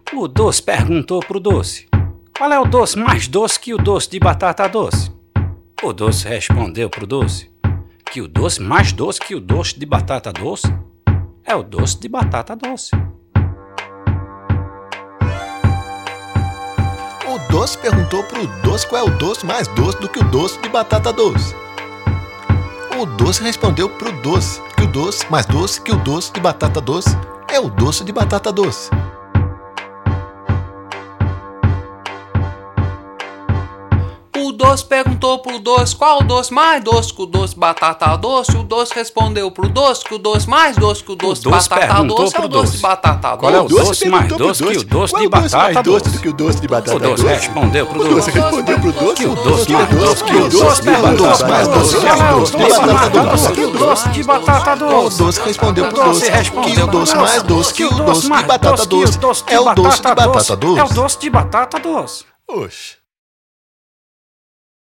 O doce perguntou pro doce: qual é o doce mais doce que o doce de batata doce? O doce respondeu pro doce que o doce mais doce que o doce de batata doce é o doce de batata doce. O doce perguntou pro doce qual é o doce mais doce do que o doce de batata doce. O doce respondeu pro doce que o doce mais doce que o doce de batata doce é o doce de batata doce. O doce perguntou pro doce qual o doce mais doce que o doce de batata doce. O doce respondeu pro doce que o doce mais doce que o doce de batata doce é o doce de batata doce. Qual é o doce mais doce que o doce de batata doce? Do que o doce de batata O doce doce? respondeu pro O doce doce respondeu pro doce que o doce mais doce que o doce doce de batata doce é o doce de batata doce. Que o doce de batata O doce. doce respondeu pro O doce doce que respondeu o doce pro mais doce que o doce de mais batata doce que o doce doce de é o doce de batata batata doce. É o doce. doce de batata doce. Oxe.